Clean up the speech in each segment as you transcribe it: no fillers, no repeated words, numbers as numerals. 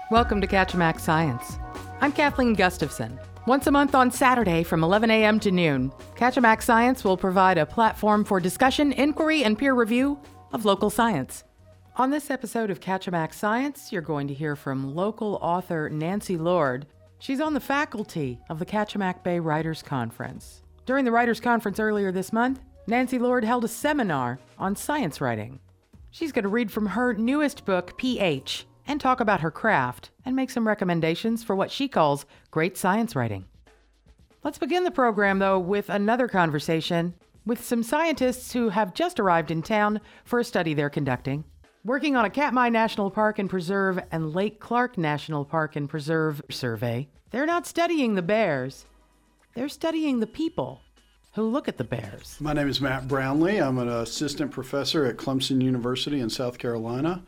Welcome to Kachemak Science. I'm Kathleen Gustafson. Once a month on Saturday from 11 a.m. to noon, Kachemak Science will provide a platform for discussion, inquiry, and peer review of local science. On this episode of Kachemak Science, you're going to hear from local author Nancy Lord. She's on the faculty of the Kachemak Bay Writers Conference. During the Writers Conference earlier this month, Nancy Lord held a seminar on science writing. She's going to read from her newest book, pH, and talk about her craft and make some recommendations for what she calls great science writing. Let's begin the program, though, with another conversation with some scientists who have just arrived in town for a study they're conducting. Working on a Katmai National Park and Preserve and Lake Clark National Park and Preserve survey, they're not studying the bears, they're studying the people who look at the bears. My name is Matt Brownlee. I'm an assistant professor at Clemson University in South Carolina.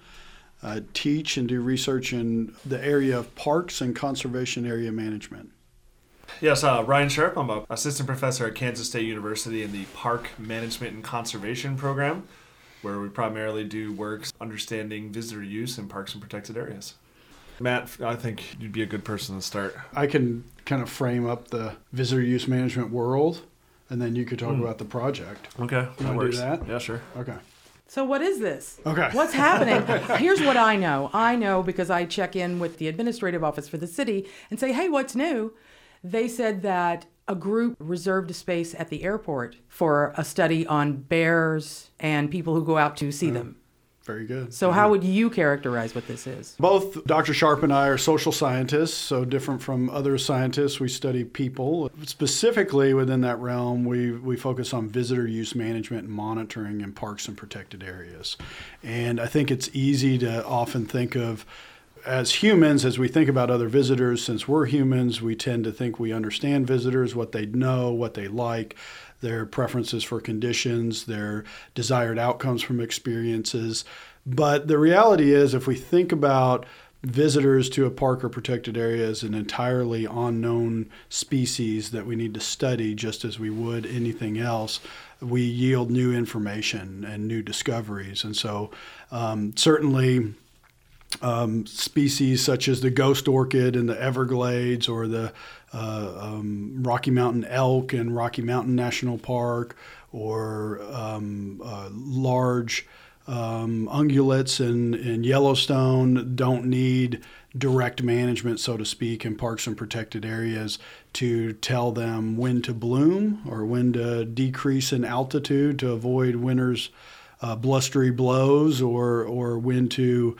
I teach and do research in the area of parks and conservation area management. Yes, Ryan Sharp. I'm an assistant professor at Kansas State University in the Park Management and Conservation program, where we primarily do works understanding visitor use in parks and protected areas. Matt, I think you'd be a good person to start. I can kind of frame up the visitor use management world, and then you could talk about the project. Okay, that works. Do that? Yeah, sure. Okay. So what is this? Okay. What's happening? Here's what I know. I know because I check in with the administrative office for the city and say, hey, what's new? They said that a group reserved a space at the airport for a study on bears and people who go out to see them. Very good. So how would you characterize what this is? Both Dr. Sharp and I are social scientists, so different from other scientists. We study people. Specifically within that realm, we focus on visitor use management and monitoring in parks and protected areas. And I think it's easy to often think of, as humans, as we think about other visitors, since we're humans, we tend to think we understand visitors, what they know, what they like, their preferences for conditions, their desired outcomes from experiences. But the reality is, if we think about visitors to a park or protected area as an entirely unknown species that we need to study just as we would anything else, we yield new information and new discoveries. And so certainly species such as the ghost orchid in the Everglades or the Rocky Mountain elk in Rocky Mountain National Park, or large ungulates in Yellowstone don't need direct management, so to speak, in parks and protected areas to tell them when to bloom or when to decrease in altitude to avoid winter's blustery blows, or when to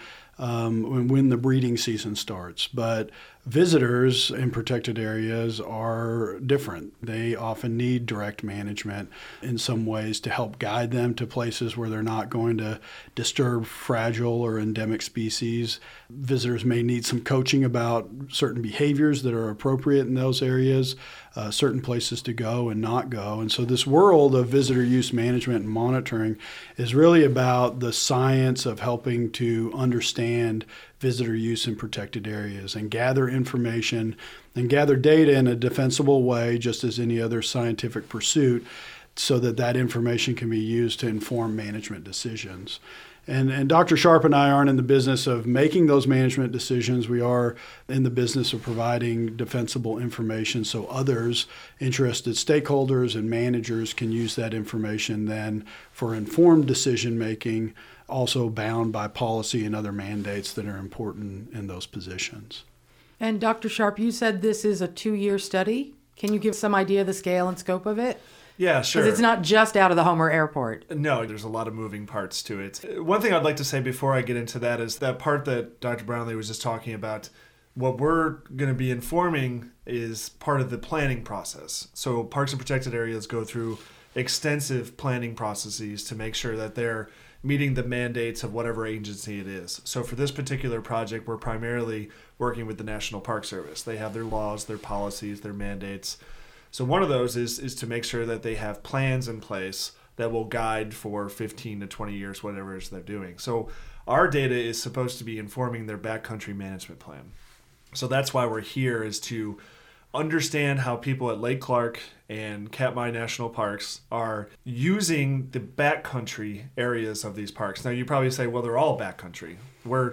when the breeding season starts. But visitors in protected areas are different. They often need direct management in some ways to help guide them to places where they're not going to disturb fragile or endemic species. Visitors may need some coaching about certain behaviors that are appropriate in those areas, certain places to go and not go. And so this world of visitor use management and monitoring is really about the science of helping to understand visitor use in protected areas and gather information and gather data in a defensible way, just as any other scientific pursuit, so that that information can be used to inform management decisions. And Dr. Sharp and I aren't in the business of making those management decisions. We are in the business of providing defensible information so others, interested stakeholders and managers, can use that information then for informed decision making, also bound by policy and other mandates that are important in those positions. And Dr. Sharp, you said this is a 2-year study. Can you give some idea of the scale and scope of it? Yeah, sure. Because it's not just out of the Homer Airport. No, there's a lot of moving parts to it. One thing I'd like to say before I get into that is that part that Dr. Brownlee was just talking about. What we're going to be informing is part of the planning process. So parks and protected areas go through extensive planning processes to make sure that they're meeting the mandates of whatever agency it is. So for this particular project, we're primarily working with the National Park Service. They have their laws, their policies, their mandates. So one of those is to make sure that they have plans in place that will guide for 15 to 20 years, whatever it is they're doing. So our data is supposed to be informing their backcountry management plan. So that's why we're here, is to understand how people at Lake Clark and Katmai National Parks are using the backcountry areas of these parks. Now, you probably say, well, they're all backcountry. We're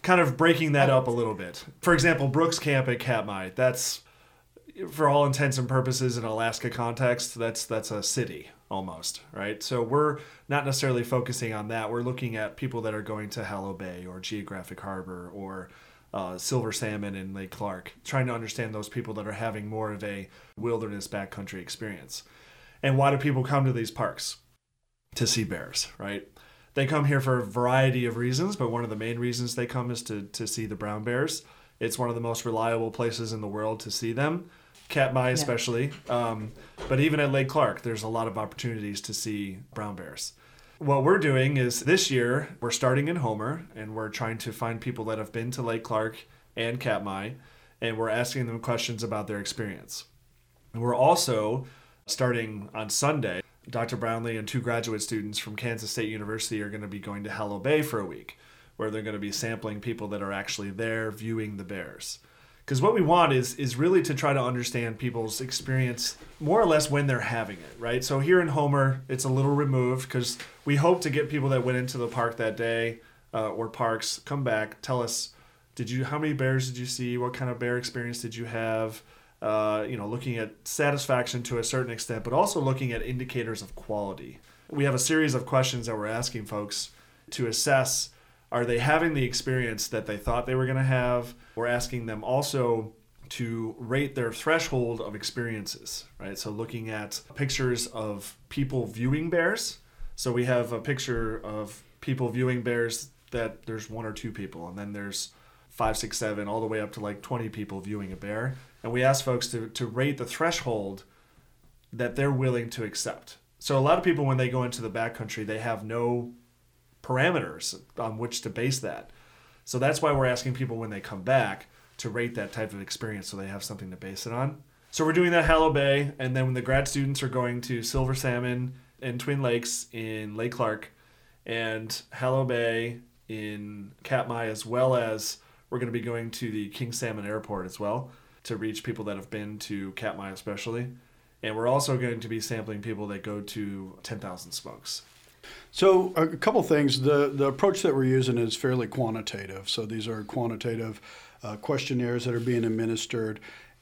kind of breaking that up a little bit. For example, Brooks Camp at Katmai, that's, for all intents and purposes in Alaska context, that's a city almost, right? So we're not necessarily focusing on that. We're looking at people that are going to Hallow Bay or Geographic Harbor or Silver Salmon in Lake Clark, trying to understand those people that are having more of a wilderness backcountry experience. And why do people come to these parks? To see bears, right? They come here for a variety of reasons, but one of the main reasons they come is to see the brown bears. It's one of the most reliable places in the world to see them, Katmai especially. But even at Lake Clark, there's a lot of opportunities to see brown bears. What we're doing is this year, we're starting in Homer, and we're trying to find people that have been to Lake Clark and Katmai, and we're asking them questions about their experience. And we're also starting on Sunday. Dr. Brownlee and 2 graduate students from Kansas State University are going to be going to Hallow Bay for a week, where they're going to be sampling people that are actually there viewing the bears. Because what we want is really to try to understand people's experience more or less when they're having it, right? So here in Homer, it's a little removed because we hope to get people that went into the park that day or parks come back, tell us, how many bears did you see? What kind of bear experience did you have? Looking at satisfaction to a certain extent, but also looking at indicators of quality. We have a series of questions that we're asking folks to assess, are they having the experience that they thought they were going to have? We're asking them also to rate their threshold of experiences, right? So looking at pictures of people viewing bears. So we have a picture of people viewing bears that there's 1 or 2 people, and then there's 5, 6, 7, all the way up to like 20 people viewing a bear. And we ask folks to rate the threshold that they're willing to accept. So a lot of people, when they go into the backcountry, they have no parameters on which to base that. So that's why we're asking people when they come back to rate that type of experience so they have something to base it on. So we're doing that Hallow Bay, and then when the grad students are going to Silver Salmon and Twin Lakes in Lake Clark and Hallow Bay in Katmai, as well as we're going to be going to the King Salmon Airport as well to reach people that have been to Katmai especially. And we're also going to be sampling people that go to 10,000 Smokes. So a couple things. The approach that we're using is fairly quantitative. So these are quantitative questionnaires that are being administered.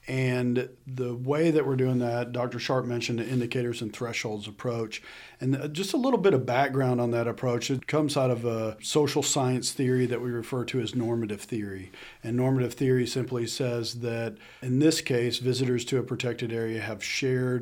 And the way that we're doing that, Dr. Sharp mentioned the indicators and thresholds approach. And just a little bit of background on that approach. It comes out of a social science theory that we refer to as normative theory. And normative theory simply says that, in this case, visitors to a protected area have shared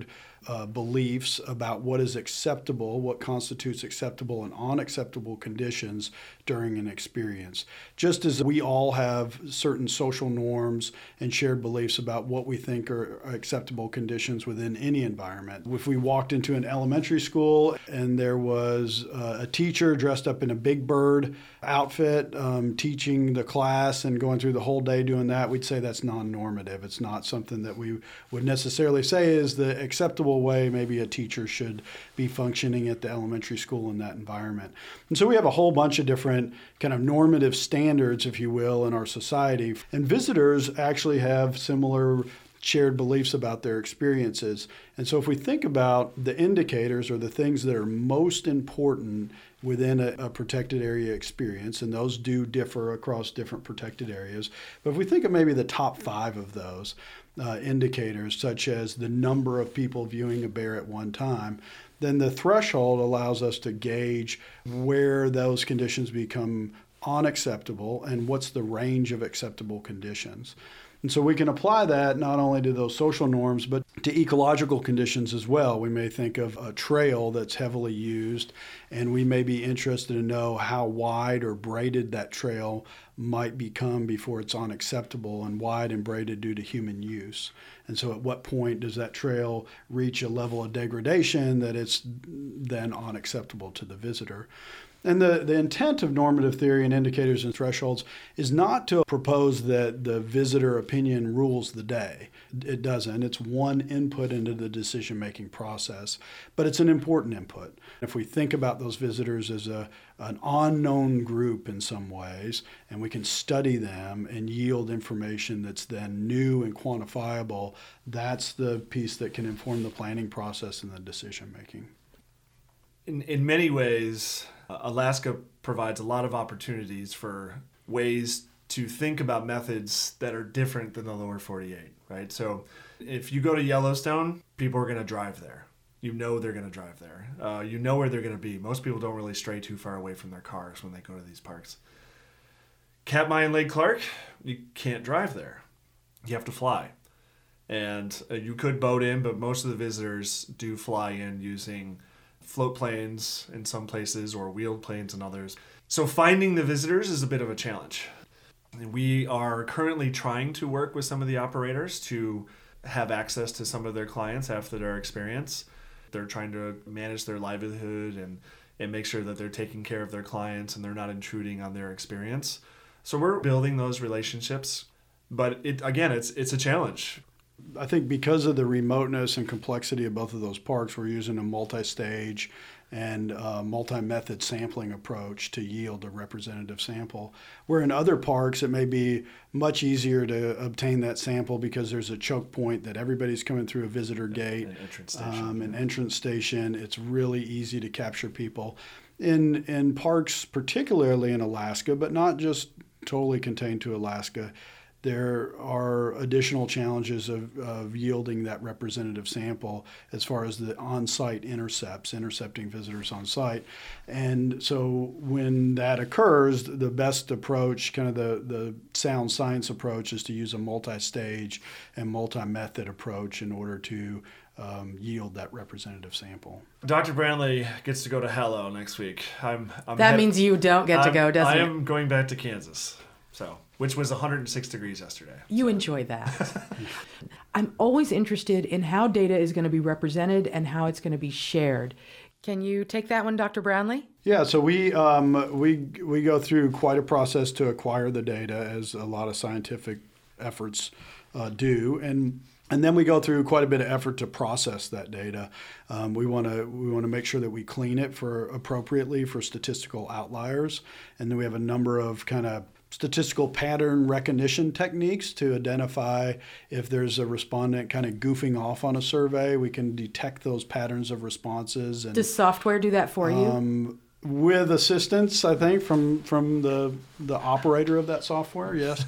beliefs about what is acceptable, what constitutes acceptable and unacceptable conditions during an experience. Just as we all have certain social norms and shared beliefs about what we think are acceptable conditions within any environment. If we walked into an elementary school and there was a teacher dressed up in a Big Bird outfit teaching the class and going through the whole day doing that, we'd say that's non-normative. It's not something that we would necessarily say is the acceptable way maybe a teacher should be functioning at the elementary school in that environment. And so we have a whole bunch of different kind of normative standards, if you will, in our society. And visitors actually have similar shared beliefs about their experiences. And so if we think about the indicators or the things that are most important within a protected area experience, and those do differ across different protected areas, but if we think of maybe the top 5 of those indicators, such as the number of people viewing a bear at one time, then the threshold allows us to gauge where those conditions become unacceptable and what's the range of acceptable conditions. And so we can apply that not only to those social norms, but to ecological conditions as well. We may think of a trail that's heavily used, and we may be interested to know how wide or braided that trail might become before it's unacceptable, and wide and braided due to human use. And so at what point does that trail reach a level of degradation that it's then unacceptable to the visitor? And the intent of normative theory and indicators and thresholds is not to propose that the visitor opinion rules the day. It doesn't. It's one input into the decision-making process, but it's an important input. If we think about those visitors as an unknown group in some ways, and we can study them and yield information that's then new and quantifiable, that's the piece that can inform the planning process and the decision-making. In many ways, Alaska provides a lot of opportunities for ways to think about methods that are different than the lower 48, right? So if you go to Yellowstone, people are going to drive there. You know they're going to drive there. You know where they're going to be. Most people don't really stray too far away from their cars when they go to these parks. Katmai and Lake Clark, you can't drive there. You have to fly. And you could boat in, but most of the visitors do fly in using float planes in some places or wheeled planes in others. So finding the visitors is a bit of a challenge. We are currently trying to work with some of the operators to have access to some of their clients after their experience. They're trying to manage their livelihood and make sure that they're taking care of their clients and they're not intruding on their experience. So we're building those relationships, but it's a challenge. I think because of the remoteness and complexity of both of those parks, we're using a multi-stage and multi-method sampling approach to yield a representative sample. Where in other parks, it may be much easier to obtain that sample because there's a choke point that everybody's coming through a visitor gate, an entrance station. It's really easy to capture people. In parks, particularly in Alaska, but not just totally contained to Alaska, there are additional challenges of yielding that representative sample as far as the on-site intercepting visitors on site. And so when that occurs, the best approach, kind of the sound science approach, is to use a multi-stage and multi-method approach in order to yield that representative sample. Dr. Brandley gets to go to Hello next week. That means you don't get to go, doesn't it? I am going back to Kansas, which was 106 degrees yesterday. You enjoy that. I'm always interested in how data is going to be represented and how it's going to be shared. Can you take that one, Dr. Brownlee? Yeah, so we go through quite a process to acquire the data, as a lot of scientific efforts do, and then we go through quite a bit of effort to process that data. We want to make sure that we clean it appropriately for statistical outliers, and then we have a number of kind of statistical pattern recognition techniques to identify if there's a respondent kind of goofing off on a survey. We can detect those patterns of responses. And does software do that for you? With assistance, I think, from the operator of that software, yes.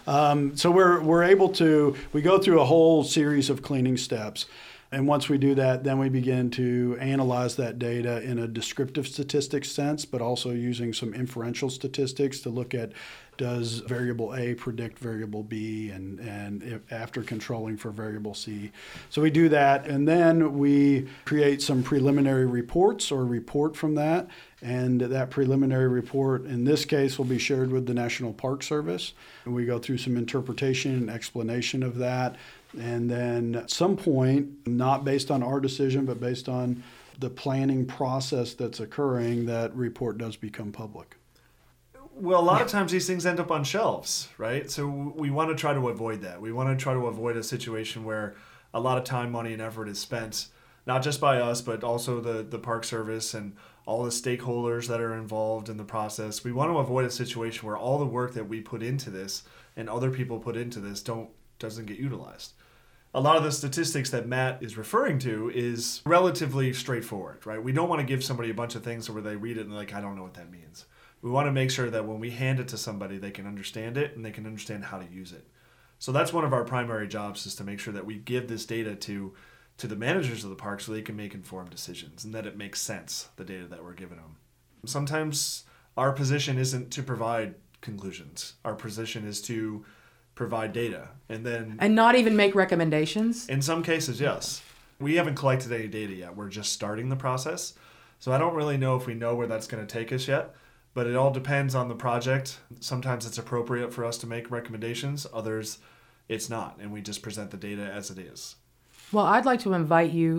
So we're able to, we go through a whole series of cleaning steps. And once we do that, then we begin to analyze that data in a descriptive statistics sense, but also using some inferential statistics to look at, does variable A predict variable B, and if, after controlling for variable C. So we do that, and then we create some preliminary reports or report from that. And that preliminary report, in this case, will be shared with the National Park Service. And we go through some interpretation and explanation of that. And then at some point, not based on our decision, but based on the planning process that's occurring, that report does become public. Well, a lot of times these things end up on shelves, right? So we want to try to avoid that. We want to try to avoid a situation where a lot of time, money, and effort is spent, not just by us, but also the Park Service and all the stakeholders that are involved in the process. We want to avoid a situation where all the work that we put into this and other people put into this doesn't get utilized. A lot of the statistics that Matt is referring to is relatively straightforward, right? We don't want to give somebody a bunch of things where they read it and they're like, I don't know what that means. We want to make sure that when we hand it to somebody, they can understand it and they can understand how to use it. So that's one of our primary jobs, is to make sure that we give this data to the managers of the park so they can make informed decisions and that it makes sense, the data that we're giving them. Sometimes our position isn't to provide conclusions. Our position is to provide data and not even make recommendations? In some cases, yes. We haven't collected any data yet. We're just starting the process. So I don't really know if we know where that's going to take us yet, but it all depends on the project. Sometimes it's appropriate for us to make recommendations. Others, it's not, and we just present the data as it is. Well, I'd like to invite you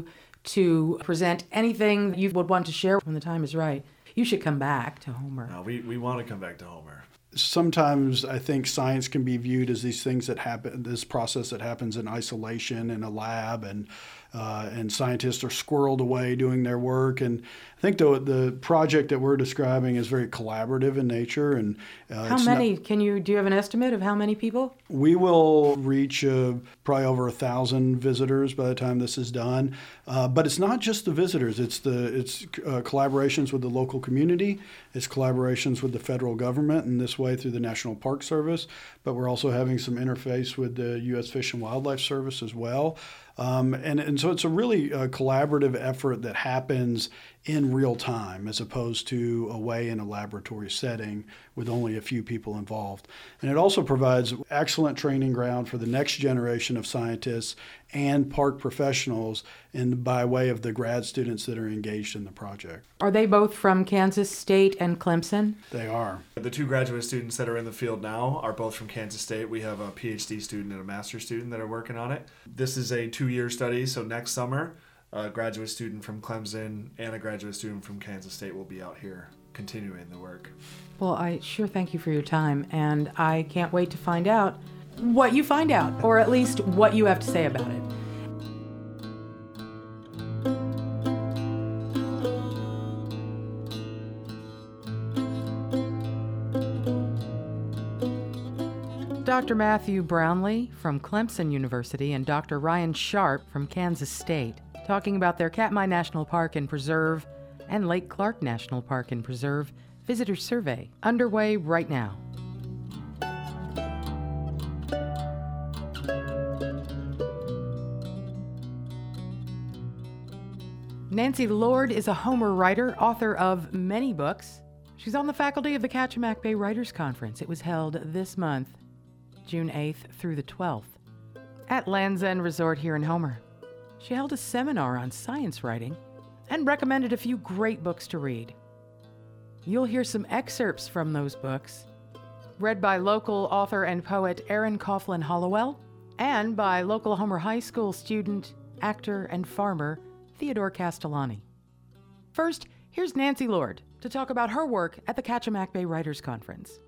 to present anything you would want to share when the time is right. You should come back to Homer. No, we want to come back to Homer. Sometimes I think science can be viewed as these things that happen, this process that happens in isolation in a lab, and and scientists are squirreled away doing their work. And I think the project that we're describing is very collaborative in nature. And how many? Do you have an estimate of how many people? We will reach probably over 1,000 visitors by the time this is done. But it's not just the visitors. It's collaborations with the local community. It's collaborations with the federal government, and this way through the National Park Service. But we're also having some interface with the U.S. Fish and Wildlife Service as well. And so it's a really collaborative effort that happens in real time as opposed to away in a laboratory setting with only a few people involved. And it also provides excellent training ground for the next generation of scientists and park professionals by way of the grad students that are engaged in the project. Are they both from Kansas State and Clemson? They are. The two graduate students that are in the field now are both from Kansas State. We have a PhD student and a master's student that are working on it. This is a 2-year study, so next summer, a graduate student from Clemson and a graduate student from Kansas State will be out here continuing the work. Well, I sure thank you for your time, and I can't wait to find out what you find out, or at least what you have to say about it. Dr. Matthew Brownlee from Clemson University and Dr. Ryan Sharp from Kansas State talking about their Katmai National Park and Preserve and Lake Clark National Park and Preserve visitor survey underway right now. Nancy Lord is a Homer writer, author of many books. She's on the faculty of the Kachemak Bay Writers Conference. It was held this month, June 8th through the 12th, at Land's End Resort here in Homer. She held a seminar on science writing and recommended a few great books to read. You'll hear some excerpts from those books, read by local author and poet Aaron Coughlin Hollowell, and by local Homer High School student, actor, and farmer Theodore Castellani. First, here's Nancy Lord to talk about her work at the Kachemak Bay Writers Conference.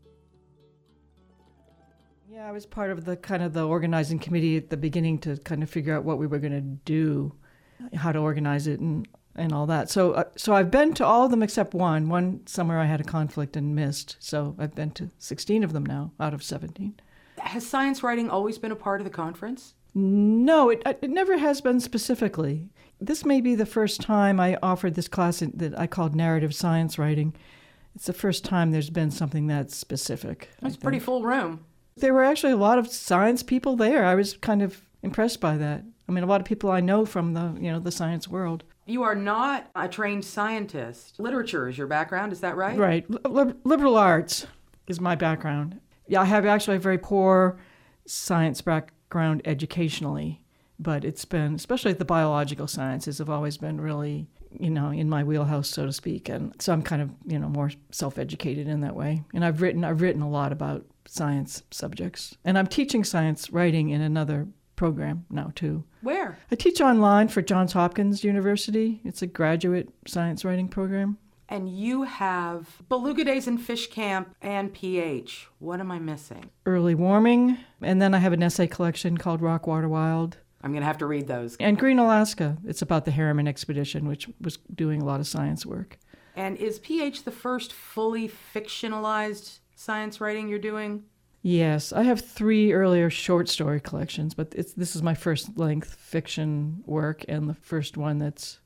Yeah, I was part of the organizing committee at the beginning to kind of figure out what we were going to do, how to organize it and all that. So I've been to all of them except one. One summer I had a conflict and missed. So I've been to 16 of them now out of 17. Has science writing always been a part of the conference? No, it never has been specifically. This may be the first time I offered this class that I called narrative science writing. It's the first time there's been something that specific. It's a pretty full room. There were actually a lot of science people there. I was kind of impressed by that. I mean, a lot of people I know from the science world. You are not a trained scientist. Literature is your background, is that right? Right. Liberal arts is my background. Yeah, I have actually a very poor science background educationally, but it's been, especially the biological sciences have always been really, in my wheelhouse, so to speak. And so I'm kind of, more self-educated in that way. And I've written a lot about science subjects. And I'm teaching science writing in another program now, too. Where? I teach online for Johns Hopkins University. It's a graduate science writing program. And you have Beluga Days in Fish Camp and PH. What am I missing? Early Warming. And then I have an essay collection called Rock, Water, Wild. I'm going to have to read those. And Green Alaska. It's about the Harriman expedition, which was doing a lot of science work. And is PH the first fully fictionalized science writing you're doing? Yes, I have 3 earlier short story collections, but this is my first length fiction work and the first one that's,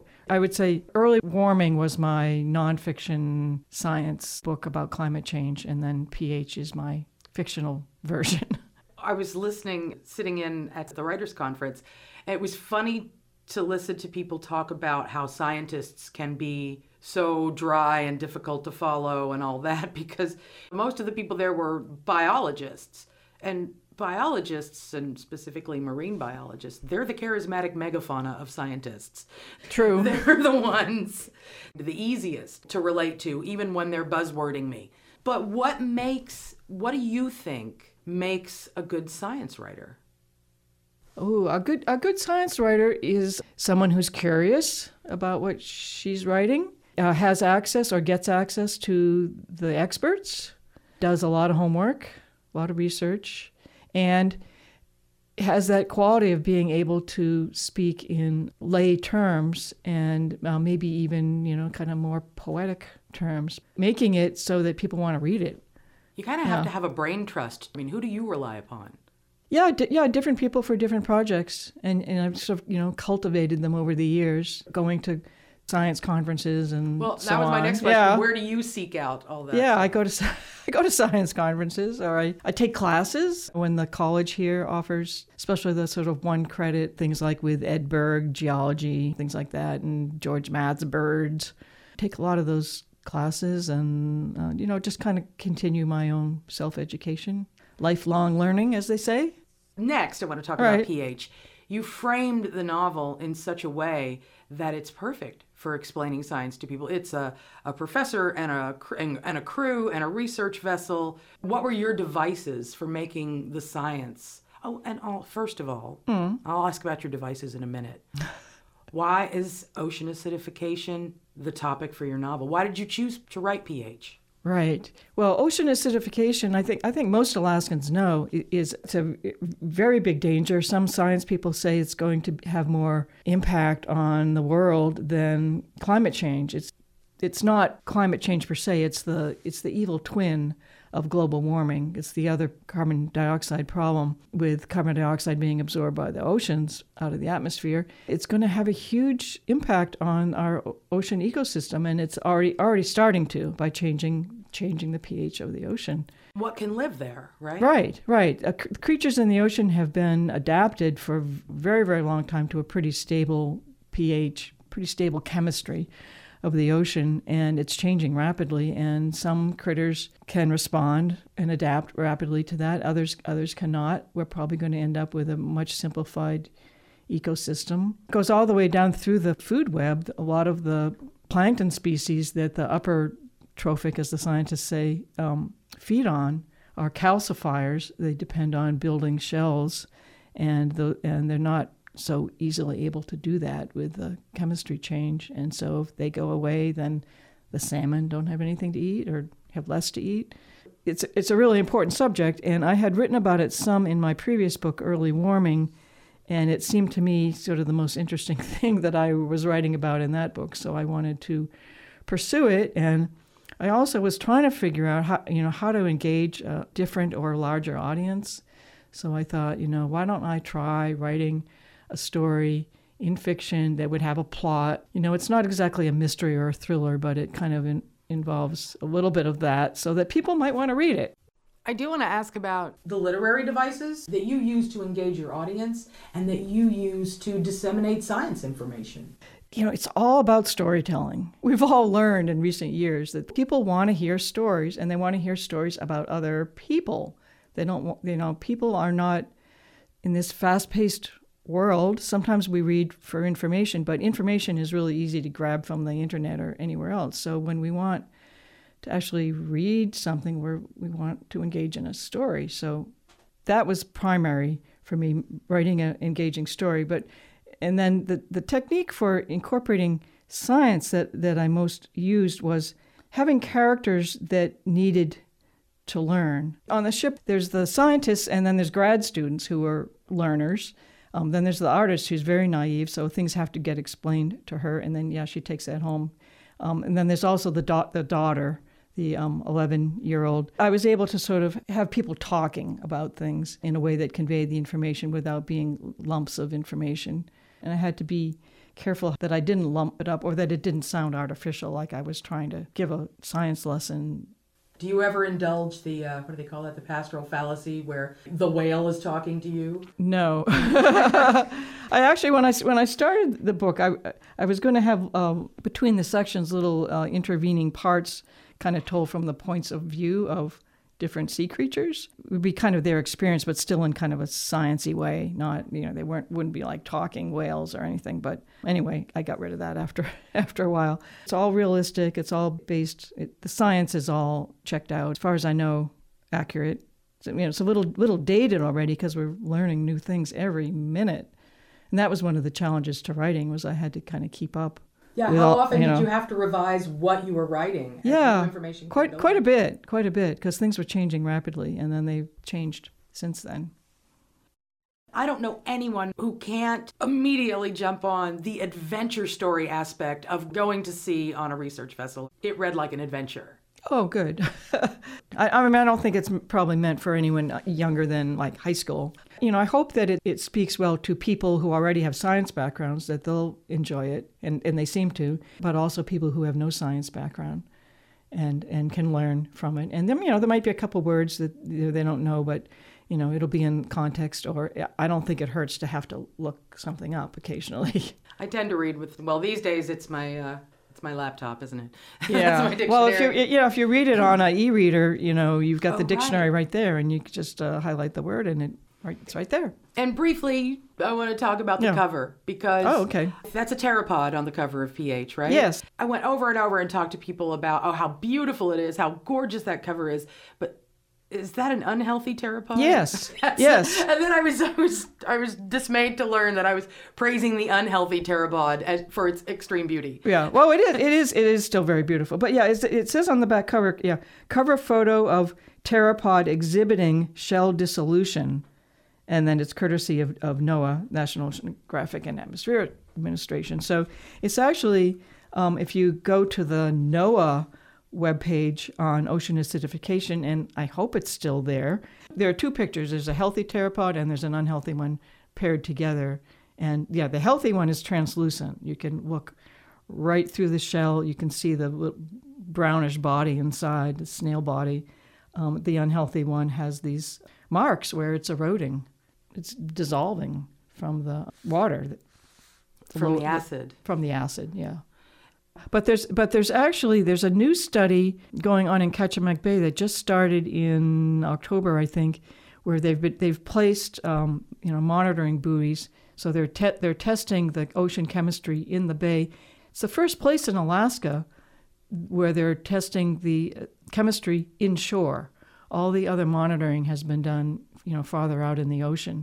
I would say Early Warming was my nonfiction science book about climate change, and then PH is my fictional version. I was sitting in at the Writers' Conference, and it was funny to listen to people talk about how scientists can be so dry and difficult to follow and all that, because most of the people there were biologists. And biologists, and specifically marine biologists, they're the charismatic megafauna of scientists. True. They're the ones the easiest to relate to, even when they're buzzwording me. But what do you think makes a good science writer? Oh, a good science writer is someone who's curious about what she's writing, has access or gets access to the experts, does a lot of homework, a lot of research, and has that quality of being able to speak in lay terms and maybe even, kind of more poetic terms, making it so that people want to read it. You kind of have to have a brain trust. I mean, who do you rely upon? Yeah, different people for different projects. And I've sort of, cultivated them over the years, going to science conferences and well, so that was my on. next question. Yeah. Where do you seek out all that? Yeah, I go to science conferences, or I take classes when the college here offers, especially the sort of one credit things like with Ed Berg, geology, things like that, and George Matt's birds. Take a lot of those classes and, just kind of continue my own self-education. Lifelong learning, as they say. Next, I want to talk about pH. You framed the novel in such a way that it's perfect for explaining science to people. It's a professor and a crew and a research vessel. What were your devices for making the science? Oh, and first of all, I'll ask about your devices in a minute. Why is ocean acidification the topic for your novel? Why did you choose to write pH? Right. Well, ocean acidification, I think most Alaskans know, it's a very big danger. Some science people say it's going to have more impact on the world than climate change. It's not climate change per se. It's the evil twin of global warming. It's the other carbon dioxide problem, with carbon dioxide being absorbed by the oceans out of the atmosphere. It's going to have a huge impact on our ocean ecosystem, and it's already starting to by changing the pH of the ocean. What can live there, right? Right. Creatures in the ocean have been adapted for a very, very long time to a pretty stable pH, pretty stable chemistry of the ocean, and it's changing rapidly, and some critters can respond and adapt rapidly to that. Others cannot. We're probably going to end up with a much simplified ecosystem. It goes all the way down through the food web. A lot of the plankton species that the upper trophic, as the scientists say, feed on are calcifiers. They depend on building shells, and they're not so easily able to do that with the chemistry change. And so if they go away, then the salmon don't have anything to eat or have less to eat. It's a really important subject, and I had written about it some in my previous book, Early Warming, and it seemed to me sort of the most interesting thing that I was writing about in that book, so I wanted to pursue it. And I also was trying to figure out how to engage a different or larger audience. So I thought, why don't I try writing a story in fiction that would have a plot. It's not exactly a mystery or a thriller, but it kind of involves a little bit of that so that people might want to read it. I do want to ask about the literary devices that you use to engage your audience and that you use to disseminate science information. It's all about storytelling. We've all learned in recent years that people want to hear stories, and they want to hear stories about other people. They don't want, people are not in this fast-paced world. Sometimes we read for information, but information is really easy to grab from the internet or anywhere else. So when we want to actually read something, we want to engage in a story. So that was primary for me, writing an engaging story. And then the technique for incorporating science that I most used was having characters that needed to learn. On the ship, there's the scientists, and then there's grad students who are learners. Then there's the artist who's very naive, so things have to get explained to her, and then, she takes that home. And then there's also the daughter, the 11-year-old. I was able to sort of have people talking about things in a way that conveyed the information without being lumps of information. And I had to be careful that I didn't lump it up or that it didn't sound artificial, like I was trying to give a science lesson. Do you ever indulge the, what do they call that, the pastoral fallacy, where the whale is talking to you? No. I actually, when I started the book, I was going to have, between the sections, little intervening parts kind of told from the points of view of different sea creatures. It would be kind of their experience, but still in kind of a sciencey way. Not, they wouldn't be like talking whales or anything. But anyway, I got rid of that after a while. It's all realistic. It's all based. The science is all checked out, as far as I know, accurate. So, it's a little dated already because we're learning new things every minute. And that was one of the challenges to writing, was I had to kind of keep up. Yeah, how often did you have to revise what you were writing? Yeah, information quite a bit, because things were changing rapidly, and then they've changed since then. I don't know anyone who can't immediately jump on the adventure story aspect of going to sea on a research vessel. It read like an adventure. Oh, good. I mean, I don't think it's probably meant for anyone younger than like high school. I hope that it speaks well to people who already have science backgrounds, that they'll enjoy it, and they seem to, but also people who have no science background and can learn from it. And then, there might be a couple words that they don't know, but, it'll be in context, or I don't think it hurts to have to look something up occasionally. I tend to read these days it's my laptop, isn't it? Yeah. That's my dictionary. Well, if you read it on an e-reader, you've got the dictionary right there, and you just highlight the word, and it's right there. And briefly, I want to talk about the cover, because that's a pteropod on the cover of PH, right? Yes. I went over and over and talked to people about how beautiful it is, how gorgeous that cover is, but is that an unhealthy pteropod? Yes. Yes. And then I was dismayed to learn that I was praising the unhealthy pteropod for its extreme beauty. Yeah. Well, it is still very beautiful. But it says on the back cover, cover photo of pteropod exhibiting shell dissolution. And then it's courtesy of NOAA, National Oceanographic and Atmospheric Administration. So it's actually, if you go to the NOAA webpage on ocean acidification, and I hope it's still there, there are two pictures. There's a healthy pteropod and there's an unhealthy one paired together. And the healthy one is translucent. You can look right through the shell. You can see the brownish body inside, the snail body. The unhealthy one has these marks where it's eroding. It's dissolving from the water. From the acid. From the acid, yeah. But there's a new study going on in Kachemak Bay that just started in October, I think, where they've placed monitoring buoys. So they're testing the ocean chemistry in the bay. It's the first place in Alaska where they're testing the chemistry inshore. All the other monitoring has been done, farther out in the ocean,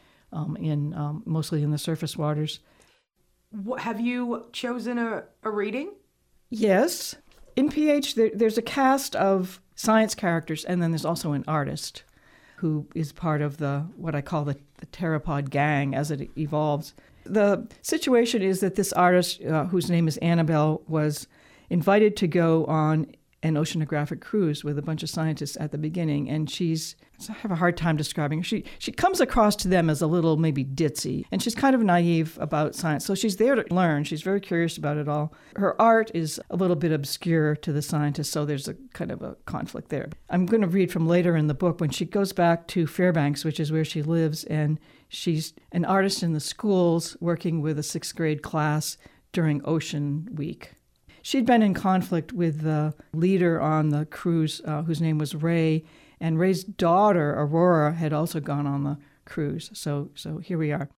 mostly in the surface waters. Have you chosen a reading? Yes. In PH, there's a cast of science characters, and then there's also an artist who is part of what I call the pteropod gang as it evolves. The situation is that this artist, whose name is Annabelle, was invited to go on an oceanographic cruise with a bunch of scientists at the beginning, and I have a hard time describing her. She comes across to them as a little maybe ditzy, and she's kind of naive about science. So she's there to learn. She's very curious about it all. Her art is a little bit obscure to the scientists, so there's a kind of a conflict there. I'm going to read from later in the book when she goes back to Fairbanks, which is where she lives, and she's an artist in the schools working with a 6th grade class during Ocean Week. She'd been in conflict with the leader on the cruise, whose name was Ray, and Ray's daughter, Aurora, had also gone on the cruise. So here we are.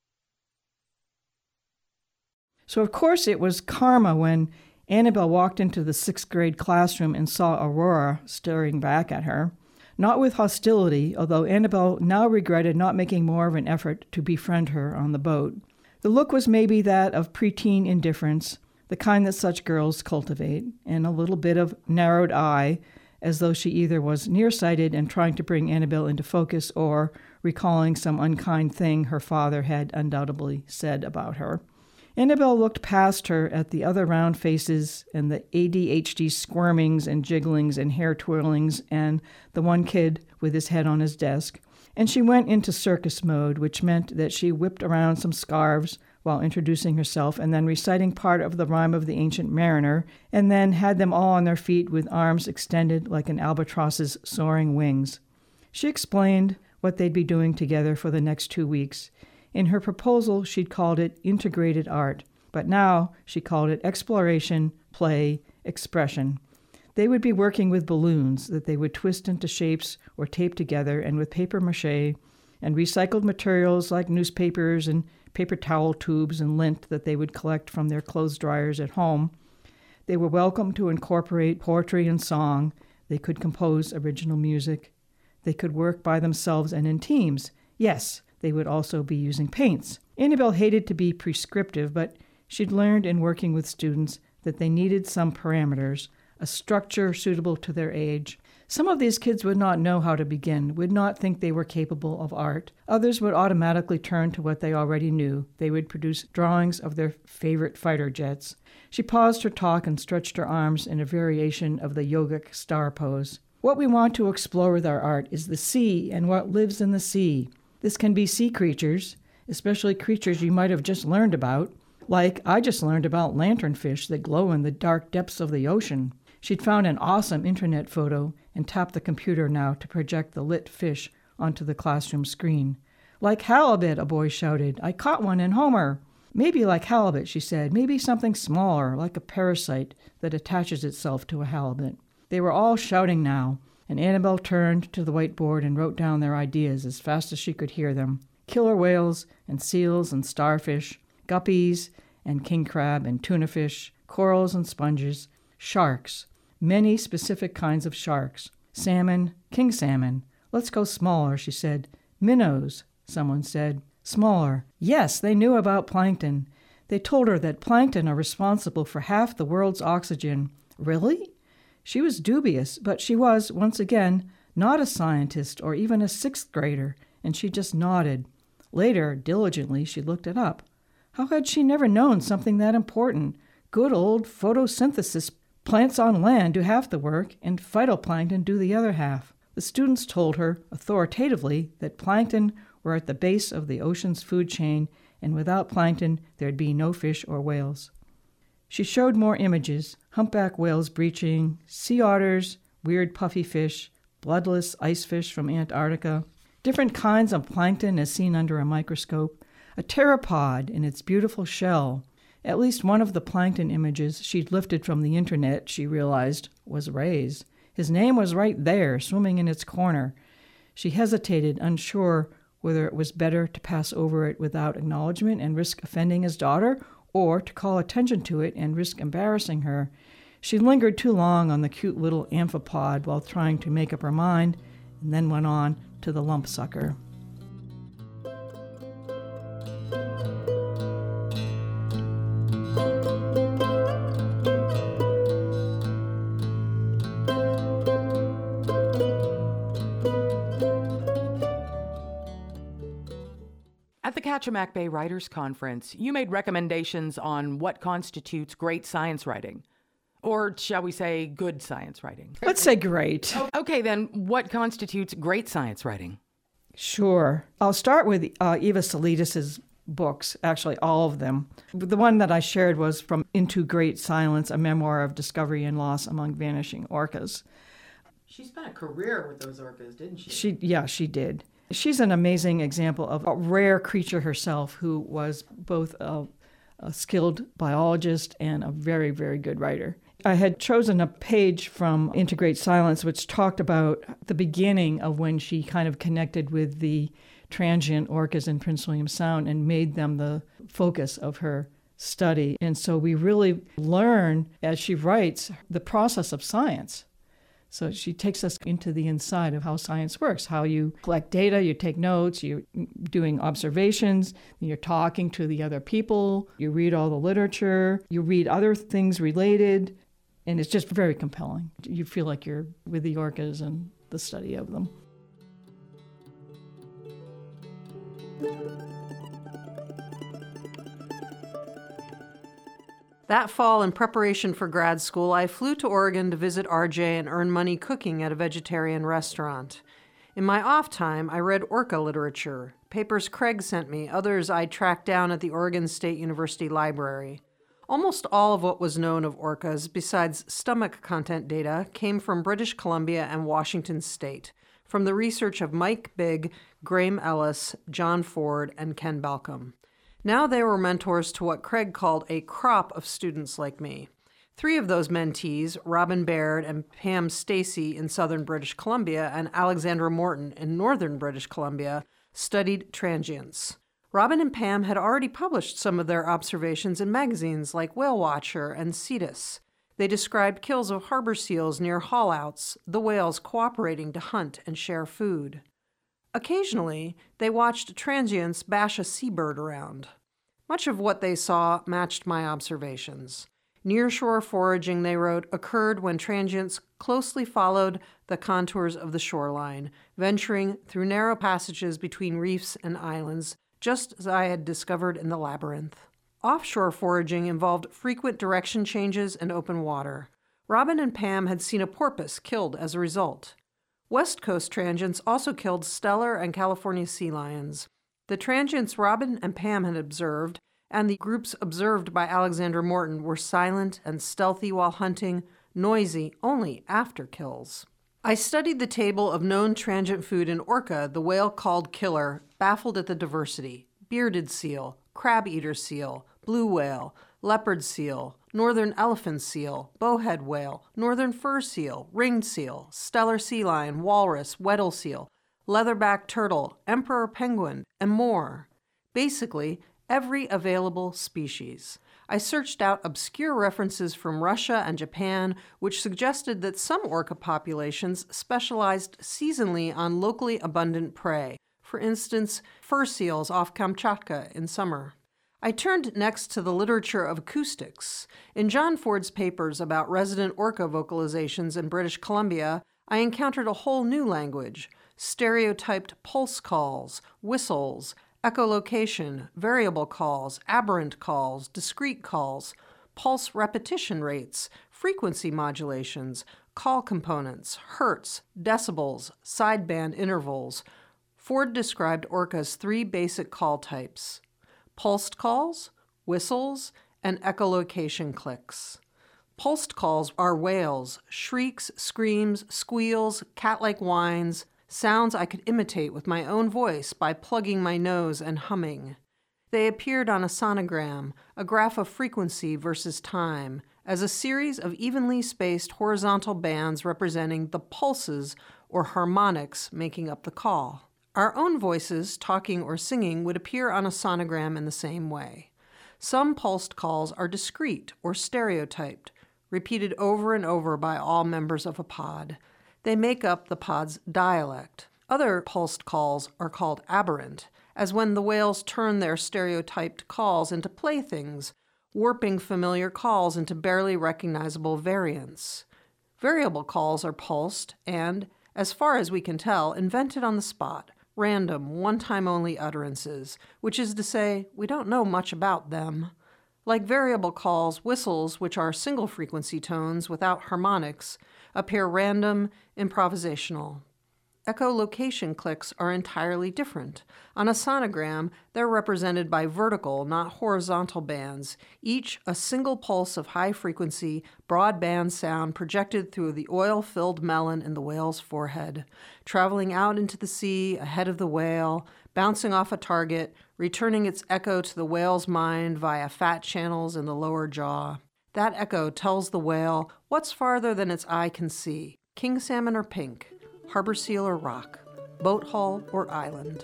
So, of course, it was karma when Annabelle walked into the 6th grade classroom and saw Aurora staring back at her. Not with hostility, although Annabelle now regretted not making more of an effort to befriend her on the boat. The look was maybe that of preteen indifference, the kind that such girls cultivate, and a little bit of narrowed eye, as though she either was nearsighted and trying to bring Annabelle into focus or recalling some unkind thing her father had undoubtedly said about her. Annabelle looked past her at the other round faces and the ADHD squirmings and jigglings and hair twirlings and the one kid with his head on his desk, and she went into circus mode, which meant that she whipped around some scarves while introducing herself and then reciting part of the rhyme of the Ancient Mariner, and then had them all on their feet with arms extended like an albatross's soaring wings. She explained what they'd be doing together for the next 2 weeks. In her proposal, she'd called it integrated art, but now she called it exploration, play, expression. They would be working with balloons that they would twist into shapes or tape together, and with paper mache and recycled materials like newspapers and paper towel tubes and lint that they would collect from their clothes dryers at home. They were welcome to incorporate poetry and song. They could compose original music. They could work by themselves and in teams. Yes, they would also be using paints. Annabelle hated to be prescriptive, but she'd learned in working with students that they needed some parameters, a structure suitable to their age. Some of these kids would not know how to begin, would not think they were capable of art. Others would automatically turn to what they already knew. They would produce drawings of their favorite fighter jets. She paused her talk and stretched her arms in a variation of the yogic star pose. What we want to explore with our art is the sea and what lives in the sea. This can be sea creatures, especially creatures you might have just learned about, like I just learned about lanternfish that glow in the dark depths of the ocean. She'd found an awesome internet photo and tapped the computer now to project the lit fish onto the classroom screen. Like halibut, a boy shouted. I caught one in Homer. Maybe like halibut, she said. Maybe something smaller, like a parasite that attaches itself to a halibut. They were all shouting now, and Annabelle turned to the whiteboard and wrote down their ideas as fast as she could hear them. Killer whales and seals and starfish, guppies and king crab and tuna fish, corals and sponges, sharks, many specific kinds of sharks, salmon, king salmon. Let's go smaller, she said. Minnows, someone said. Smaller. Yes, they knew about plankton. They told her that plankton are responsible for half the world's oxygen. Really? She was dubious, but she was, once again, not a scientist or even a sixth grader, and she just nodded. Later, diligently, she looked it up. How had she never known something that important? Good old photosynthesis. Plants on land do half the work, and phytoplankton do the other half. The students told her, authoritatively, that plankton were at the base of the ocean's food chain, and without plankton, there'd be no fish or whales. She showed more images, humpback whales breaching, sea otters, weird puffy fish, bloodless ice fish from Antarctica, different kinds of plankton as seen under a microscope, a pteropod in its beautiful shell. At least one of the plankton images she'd lifted from the internet, she realized, was Ray's. His name was right there, swimming in its corner. She hesitated, unsure whether it was better to pass over it without acknowledgement and risk offending his daughter, or to call attention to it and risk embarrassing her. She lingered too long on the cute little amphipod while trying to make up her mind, and then went on to the lump sucker. At the Kachemak Bay Writers Conference, you made recommendations on what constitutes great science writing. Or shall we say good science writing? Let's say great. Okay, then what constitutes great science writing? Sure. I'll start with Eva Salidas' books, actually all of them. The one that I shared was from Into Great Silence, a memoir of discovery and loss among vanishing orcas. She spent a career with those orcas, didn't she? She did. She's an amazing example of a rare creature herself who was both a skilled biologist and a very, very good writer. I had chosen a page from Into Great Silence, which talked about the beginning of when she kind of connected with the transient orcas in Prince William Sound and made them the focus of her study. And so we really learn, as she writes, the process of science. So she takes us into the inside of how science works, how you collect data, you take notes, you're doing observations, you're talking to the other people, you read all the literature, you read other things related, and it's just very compelling. You feel like you're with the orcas and the study of them. That fall, in preparation for grad school, I flew to Oregon to visit RJ and earn money cooking at a vegetarian restaurant. In my off time, I read orca literature, papers Craig sent me, others I tracked down at the Oregon State University Library. Almost all of what was known of orcas, besides stomach content data, came from British Columbia and Washington State, from the research of Mike Bigg, Graham Ellis, John Ford, and Ken Balcom. Now they were mentors to what Craig called a crop of students like me. 3 of those mentees, Robin Baird and Pam Stacey in southern British Columbia and Alexandra Morton in northern British Columbia, studied transients. Robin and Pam had already published some of their observations in magazines like Whale Watcher and Cetus. They described kills of harbor seals near haulouts, the whales cooperating to hunt and share food. Occasionally, they watched transients bash a seabird around. Much of what they saw matched my observations. Nearshore foraging, they wrote, occurred when transients closely followed the contours of the shoreline, venturing through narrow passages between reefs and islands, just as I had discovered in the labyrinth. Offshore foraging involved frequent direction changes and open water. Robin and Pam had seen a porpoise killed as a result. West Coast transients also killed Steller and California sea lions. The transients Robin and Pam had observed, and the groups observed by Alexander Morton, were silent and stealthy while hunting, noisy only after kills. I studied the table of known transient food in orca, the whale-called killer, baffled at the diversity: bearded seal, crab-eater seal, blue whale, leopard seal, northern elephant seal, bowhead whale, northern fur seal, ringed seal, Steller sea lion, walrus, Weddell seal, leatherback turtle, emperor penguin, and more. Basically, every available species. I searched out obscure references from Russia and Japan, which suggested that some orca populations specialized seasonally on locally abundant prey, for instance, fur seals off Kamchatka in summer. I turned next to the literature of acoustics. In John Ford's papers about resident orca vocalizations in British Columbia, I encountered a whole new language: stereotyped pulse calls, whistles, echolocation, variable calls, aberrant calls, discrete calls, pulse repetition rates, frequency modulations, call components, hertz, decibels, sideband intervals. Ford described orca's 3 basic call types: pulsed calls, whistles, and echolocation clicks. Pulsed calls are wails, shrieks, screams, squeals, cat-like whines, sounds I could imitate with my own voice by plugging my nose and humming. They appeared on a sonogram, a graph of frequency versus time, as a series of evenly spaced horizontal bands representing the pulses or harmonics making up the call. Our own voices, talking or singing, would appear on a sonogram in the same way. Some pulsed calls are discrete or stereotyped, repeated over and over by all members of a pod. They make up the pod's dialect. Other pulsed calls are called aberrant, as when the whales turn their stereotyped calls into playthings, warping familiar calls into barely recognizable variants. Variable calls are pulsed and, as far as we can tell, invented on the spot, random, one-time-only utterances, which is to say, we don't know much about them. Like variable calls, whistles, which are single-frequency tones without harmonics, appear random, improvisational. Echolocation clicks are entirely different. On a sonogram, they're represented by vertical, not horizontal bands, each a single pulse of high-frequency, broadband sound projected through the oil-filled melon in the whale's forehead, traveling out into the sea ahead of the whale, bouncing off a target, returning its echo to the whale's mind via fat channels in the lower jaw. That echo tells the whale what's farther than its eye can see: king salmon or pink, harbor seal or rock, boat hull or island.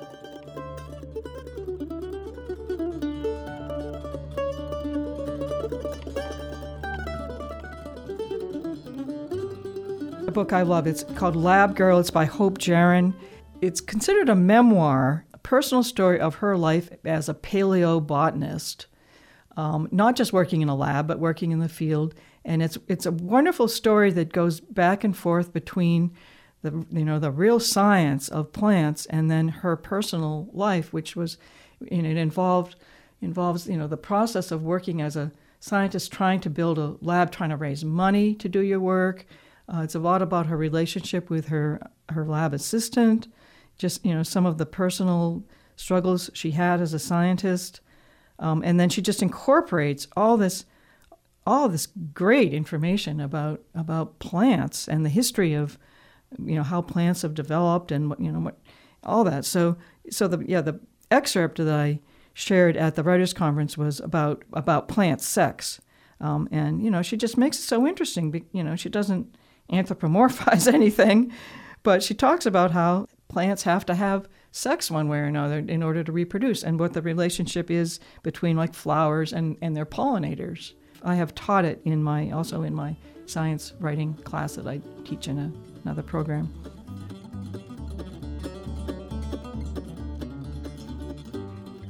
A book I love, it's called Lab Girl. It's by Hope Jaron. It's considered a memoir, a personal story of her life as a paleobotanist, not just working in a lab, but working in the field. And it's a wonderful story that goes back and forth between the real science of plants and then her personal life, which was, it involves the process of working as a scientist, trying to build a lab, trying to raise money to do your work. It's a lot about her relationship with her lab assistant, just some of the personal struggles she had as a scientist, and then she just incorporates all this great information about plants and the history of how plants have developed and what all that. So the excerpt that I shared at the writers' conference was about plant sex, and she just makes it so interesting. She doesn't anthropomorphize anything, but she talks about how plants have to have sex one way or another in order to reproduce, and what the relationship is between like flowers and their pollinators. I have taught it also in my science writing class that I teach in another program.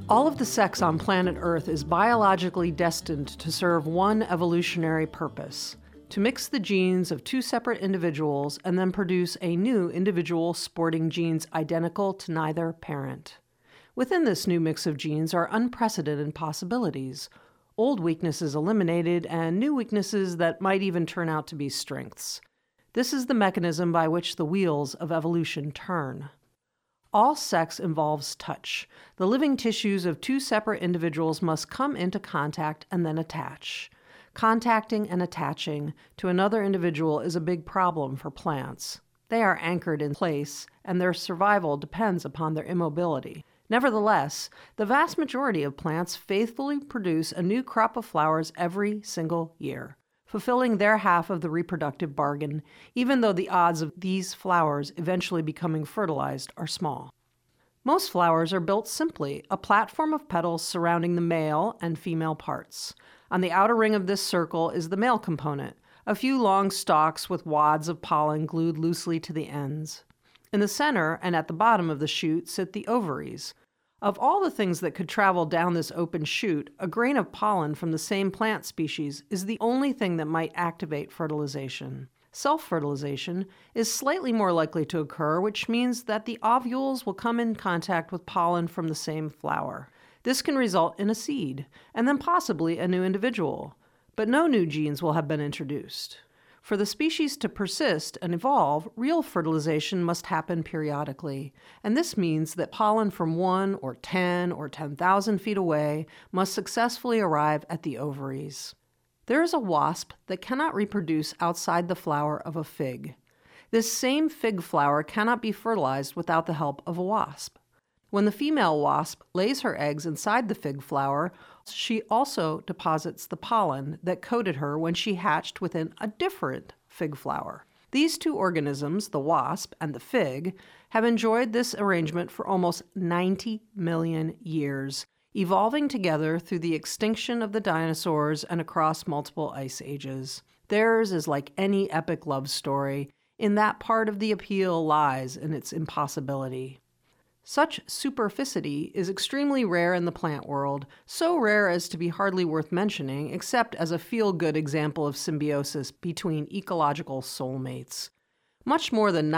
All of the sex on planet Earth is biologically destined to serve one evolutionary purpose: to mix the genes of two separate individuals and then produce a new individual sporting genes identical to neither parent. Within this new mix of genes are unprecedented possibilities, old weaknesses eliminated and new weaknesses that might even turn out to be strengths. This is the mechanism by which the wheels of evolution turn. All sex involves touch. The living tissues of two separate individuals must come into contact and then attach. Contacting and attaching to another individual is a big problem for plants. They are anchored in place, and their survival depends upon their immobility. Nevertheless, the vast majority of plants faithfully produce a new crop of flowers every single year, fulfilling their half of the reproductive bargain, even though the odds of these flowers eventually becoming fertilized are small. Most flowers are built simply, a platform of petals surrounding the male and female parts. On the outer ring of this circle is the male component, a few long stalks with wads of pollen glued loosely to the ends. In the center and at the bottom of the shoot sit the ovaries. Of all the things that could travel down this open shoot, a grain of pollen from the same plant species is the only thing that might activate fertilization. Self-fertilization is slightly more likely to occur, which means that the ovules will come in contact with pollen from the same flower. This can result in a seed, and then possibly a new individual, but no new genes will have been introduced. For the species to persist and evolve, real fertilization must happen periodically, and this means that pollen from 1 or 10 or 10,000 feet away must successfully arrive at the ovaries. There is a wasp that cannot reproduce outside the flower of a fig. This same fig flower cannot be fertilized without the help of a wasp. When the female wasp lays her eggs inside the fig flower, she also deposits the pollen that coated her when she hatched within a different fig flower. These two organisms, the wasp and the fig, have enjoyed this arrangement for almost 90 million years, evolving together through the extinction of the dinosaurs and across multiple ice ages. Theirs is like any epic love story. In that part of the appeal lies in its impossibility. Such superficity is extremely rare in the plant world, so rare as to be hardly worth mentioning, except as a feel-good example of symbiosis between ecological soulmates. Much more than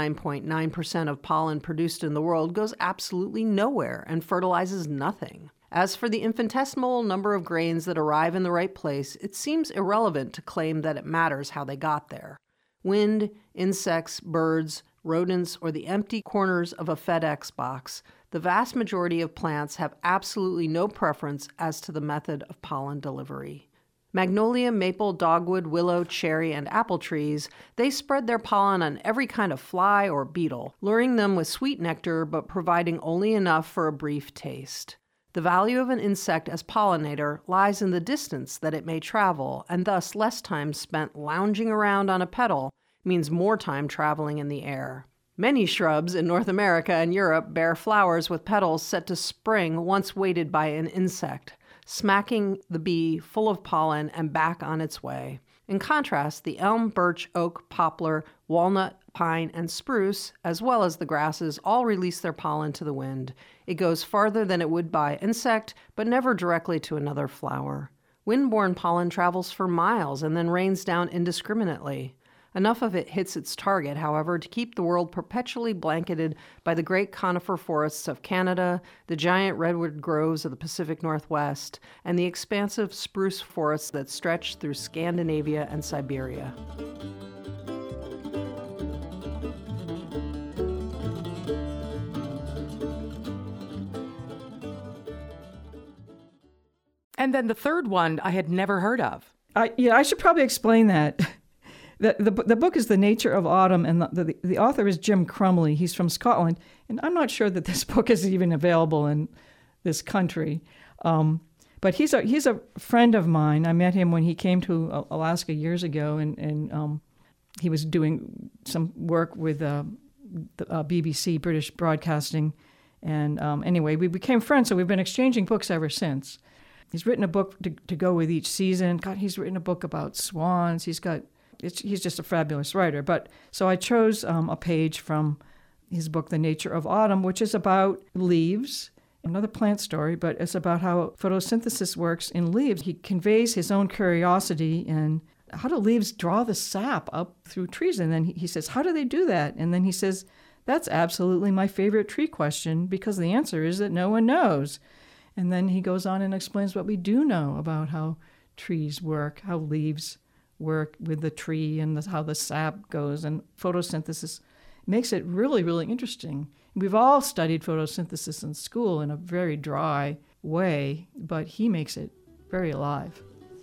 99.9% of pollen produced in the world goes absolutely nowhere and fertilizes nothing. As for the infinitesimal number of grains that arrive in the right place, it seems irrelevant to claim that it matters how they got there. Wind, insects, birds, rodents, or the empty corners of a FedEx box, the vast majority of plants have absolutely no preference as to the method of pollen delivery. Magnolia, maple, dogwood, willow, cherry, and apple trees, they spread their pollen on every kind of fly or beetle, luring them with sweet nectar but providing only enough for a brief taste. The value of an insect as pollinator lies in the distance that it may travel, and thus less time spent lounging around on a petal means more time traveling in the air. Many shrubs in North America and Europe bear flowers with petals set to spring once weighted by an insect, smacking the bee full of pollen and back on its way. In contrast, the elm, birch, oak, poplar, walnut, pine, and spruce, as well as the grasses, all release their pollen to the wind. It goes farther than it would by insect, but never directly to another flower. Wind-borne pollen travels for miles and then rains down indiscriminately. Enough of it hits its target, however, to keep the world perpetually blanketed by the great conifer forests of Canada, the giant redwood groves of the Pacific Northwest, and the expansive spruce forests that stretch through Scandinavia and Siberia. And then the third one I had never heard of. I should probably explain that. The book is The Nature of Autumn, and the author is Jim Crumley. He's from Scotland, and I'm not sure that this book is even available in this country. But he's a friend of mine. I met him when he came to Alaska years ago, and he was doing some work with the BBC, British Broadcasting. And anyway, we became friends, so we've been exchanging books ever since. He's written a book to go with each season. God, he's written a book about swans. He's just a fabulous writer. But so I chose a page from his book, The Nature of Autumn, which is about leaves another plant story, but it's about how photosynthesis works in leaves. He conveys his own curiosity in how do leaves draw the sap up through trees? And then he says, how do they do that? And then he says, that's absolutely my favorite tree question, because the answer is that no one knows. And then he goes on and explains what we do know about how trees work, how leaves work with the tree, and how the sap goes. And photosynthesis makes it really, really interesting. We've all studied photosynthesis in school in a very dry way, but he makes it very alive.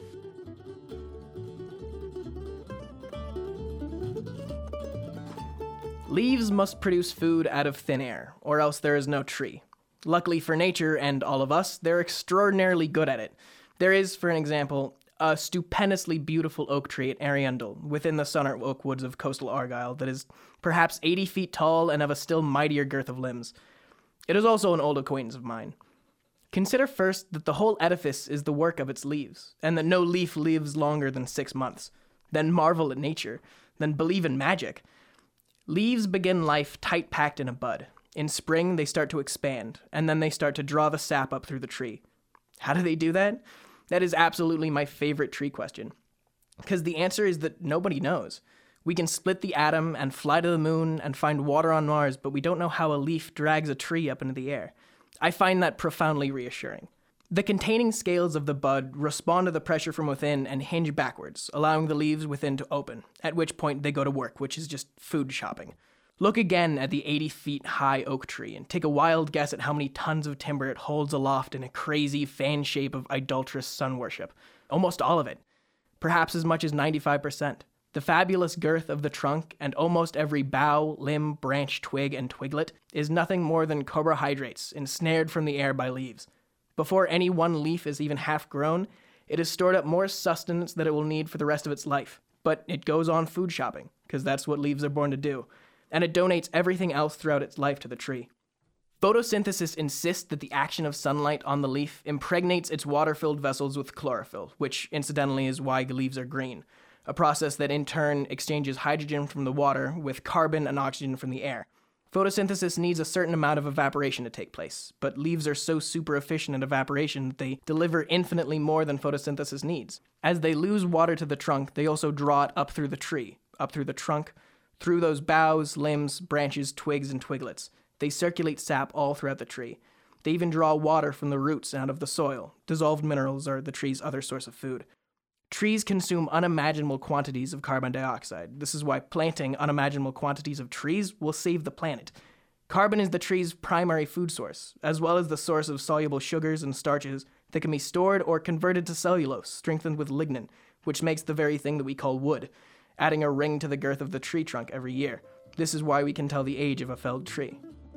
Leaves must produce food out of thin air, or else there is no tree. Luckily for nature and all of us, they're extraordinarily good at it. There is, for an example, a stupendously beautiful oak tree at Ariandel, within the Sunart Oak Woods of coastal Argyll, that is perhaps 80 feet tall and of a still mightier girth of limbs. It is also an old acquaintance of mine. Consider first that the whole edifice is the work of its leaves, and that no leaf lives longer than 6 months. Then marvel at nature, then believe in magic. Leaves begin life tight-packed in a bud. In spring, they start to expand, and then they start to draw the sap up through the tree. How do they do that? That is absolutely my favorite tree question. Because the answer is that nobody knows. We can split the atom and fly to the moon and find water on Mars, but we don't know how a leaf drags a tree up into the air. I find that profoundly reassuring. The containing scales of the bud respond to the pressure from within and hinge backwards, allowing the leaves within to open, at which point they go to work, which is just food shopping. Look again at the 80 feet high oak tree and take a wild guess at how many tons of timber it holds aloft in a crazy fan shape of idolatrous sun worship. Almost all of it. Perhaps as much as 95%. The fabulous girth of the trunk and almost every bough, limb, branch, twig, and twiglet is nothing more than carbohydrates ensnared from the air by leaves. Before any one leaf is even half grown, it has stored up more sustenance that it will need for the rest of its life. But it goes on food shopping, because that's what leaves are born to do. And it donates everything else throughout its life to the tree. Photosynthesis insists that the action of sunlight on the leaf impregnates its water-filled vessels with chlorophyll, which incidentally is why the leaves are green, a process that in turn exchanges hydrogen from the water with carbon and oxygen from the air. Photosynthesis needs a certain amount of evaporation to take place, but leaves are so super efficient at evaporation that they deliver infinitely more than photosynthesis needs. As they lose water to the trunk, they also draw it up through the tree, up through the trunk, through those boughs, limbs, branches, twigs, and twiglets. They circulate sap all throughout the tree. They even draw water from the roots and out of the soil. Dissolved minerals are the tree's other source of food. Trees consume unimaginable quantities of carbon dioxide. This is why planting unimaginable quantities of trees will save the planet. Carbon is the tree's primary food source, as well as the source of soluble sugars and starches that can be stored or converted to cellulose, strengthened with lignin, which makes the very thing that we call wood, adding a ring to the girth of the tree trunk every year. This is why we can tell the age of a felled tree.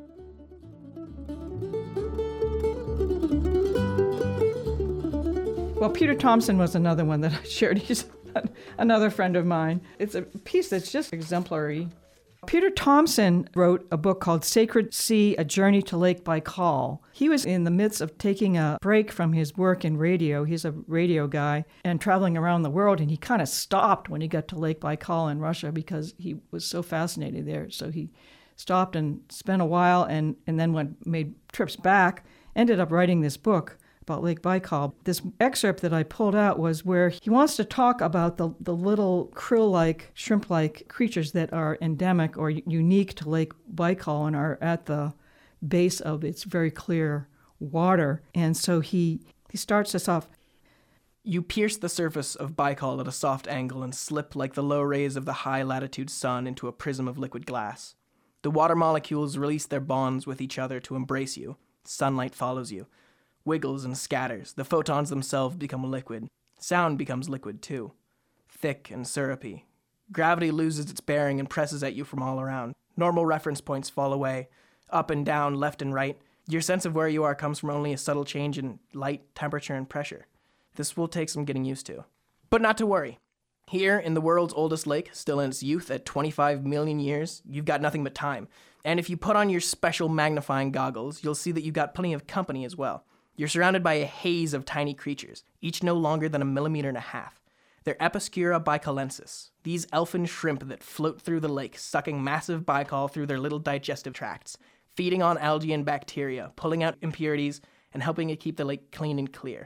Well, Peter Thomson was another one that I shared. He's another friend of mine. It's a piece that's just exemplary. Peter Thomson wrote a book called Sacred Sea, A Journey to Lake Baikal. He was in the midst of taking a break from his work in radio. He's a radio guy and traveling around the world, and he kind of stopped when he got to Lake Baikal in Russia because he was so fascinated there. So he stopped and spent a while and then made trips back, ended up writing this book about Lake Baikal. This excerpt that I pulled out was where he wants to talk about the little krill-like, shrimp-like creatures that are endemic or unique to Lake Baikal and are at the base of its very clear water. And so he starts us off. You pierce the surface of Baikal at a soft angle and slip like the low rays of the high-latitude sun into a prism of liquid glass. The water molecules release their bonds with each other to embrace you. Sunlight follows you. Wiggles and scatters. The photons themselves become liquid. Sound becomes liquid too. Thick and syrupy. Gravity loses its bearing and presses at you from all around. Normal reference points fall away. Up and down, left and right. Your sense of where you are comes from only a subtle change in light, temperature, and pressure. This will take some getting used to. But not to worry. Here, in the world's oldest lake, still in its youth at 25 million years, you've got nothing but time. And if you put on your special magnifying goggles, you'll see that you've got plenty of company as well. You're surrounded by a haze of tiny creatures, each no longer than 1.5 millimeters. They're Episcura baicalensis, these elfin shrimp that float through the lake, sucking massive baikal through their little digestive tracts, feeding on algae and bacteria, pulling out impurities, and helping it keep the lake clean and clear.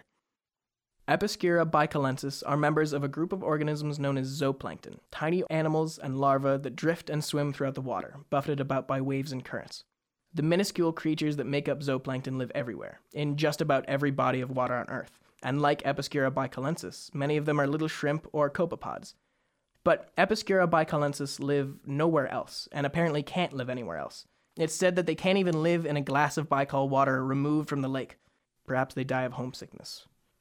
Episcura bicalensis are members of a group of organisms known as zooplankton, tiny animals and larvae that drift and swim throughout the water, buffeted about by waves and currents. The minuscule creatures that make up zooplankton live everywhere, in just about every body of water on Earth, and like Episcura bicalensis, many of them are little shrimp or copepods. But Episcura bicalensis live nowhere else, and apparently can't live anywhere else. It's said that they can't even live in a glass of Baikal water removed from the lake. Perhaps they die of homesickness.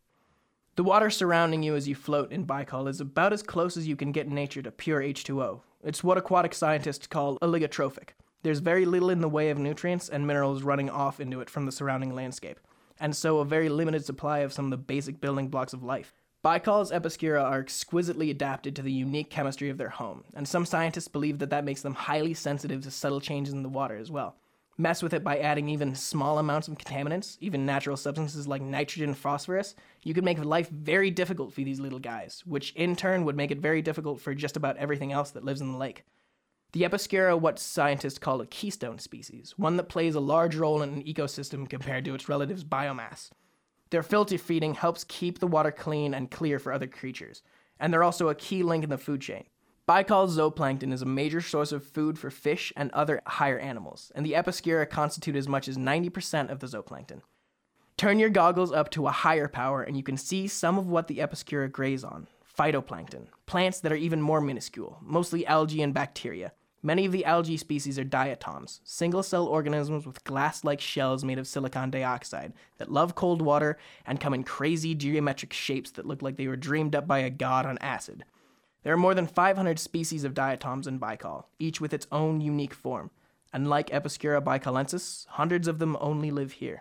The water surrounding you as you float in Baikal is about as close as you can get in nature to pure H2O. It's what aquatic scientists call oligotrophic. There's very little in the way of nutrients and minerals running off into it from the surrounding landscape, and so a very limited supply of some of the basic building blocks of life. Baikal's Episcura are exquisitely adapted to the unique chemistry of their home, and some scientists believe that makes them highly sensitive to subtle changes in the water as well. Mess with it by adding even small amounts of contaminants, even natural substances like nitrogen and phosphorus, you could make life very difficult for these little guys, which in turn would make it very difficult for just about everything else that lives in the lake. The Episcura are what scientists call a keystone species, one that plays a large role in an ecosystem compared to its relatives' biomass. Their filter feeding helps keep the water clean and clear for other creatures, and they're also a key link in the food chain. Baikal zooplankton is a major source of food for fish and other higher animals, and the Episcura constitute as much as 90% of the zooplankton. Turn your goggles up to a higher power and you can see some of what the Episcura graze on. Phytoplankton, plants that are even more minuscule, mostly algae and bacteria. Many of the algae species are diatoms, single-cell organisms with glass-like shells made of silicon dioxide that love cold water and come in crazy geometric shapes that look like they were dreamed up by a god on acid. There are more than 500 species of diatoms in Baikal, each with its own unique form, and like Episcura bicalensis, hundreds of them only live here.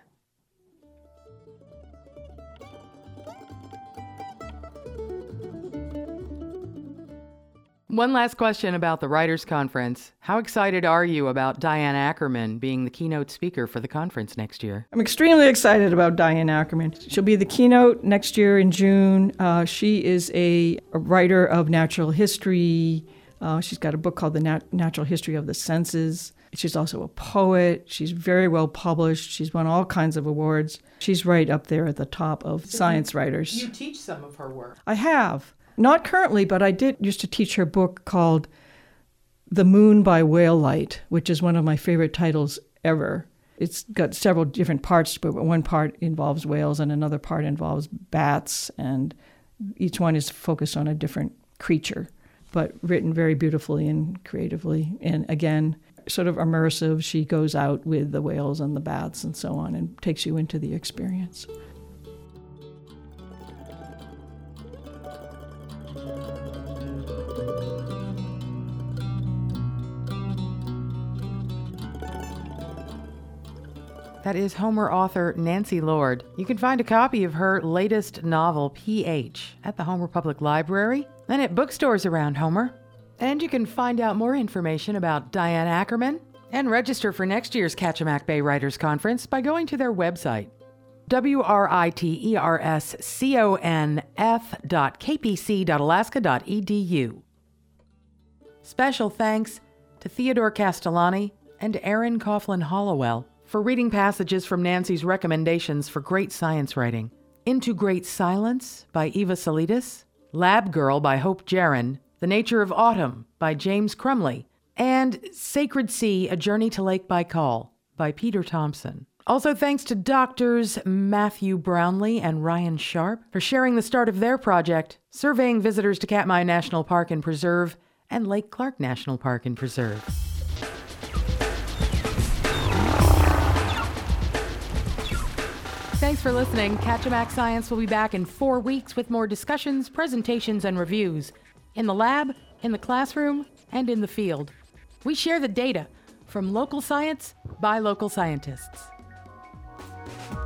One last question about the Writers' Conference. How excited are you about Diane Ackerman being the keynote speaker for the conference next year? I'm extremely excited about Diane Ackerman. She'll be the keynote next year in June. She is a writer of natural history. She's got a book called The Natural History of the Senses. She's also a poet. She's very well published. She's won all kinds of awards. She's right up there at the top of science writers. You teach some of her work. I have. Not currently, but I used to teach her book called The Moon by Whale Light, which is one of my favorite titles ever. It's got several different parts, but one part involves whales and another part involves bats, and each one is focused on a different creature, but written very beautifully and creatively. And again, sort of immersive. She goes out with the whales and the bats and so on and takes you into the experience. That is Homer author Nancy Lord. You can find a copy of her latest novel, PH, at the Homer Public Library and at bookstores around Homer. And you can find out more information about Diane Ackerman and register for next year's Kachemak Bay Writers Conference by going to their website, writersconf.kpc.alaska.edu. Special thanks to Theodore Castellani and Aaron Coughlin-Hollowell for reading passages from Nancy's recommendations for great science writing. Into Great Silence by Eva Salidas, Lab Girl by Hope Jaron, The Nature of Autumn by James Crumley, and Sacred Sea, A Journey to Lake Baikal by Peter Thompson. Also thanks to Doctors Matthew Brownlee and Ryan Sharp for sharing the start of their project, surveying visitors to Katmai National Park and Preserve and Lake Clark National Park and Preserve. Thanks for listening. Kachemak Science will be back in 4 weeks with more discussions, presentations, and reviews in the lab, in the classroom, and in the field. We share the data from local science by local scientists.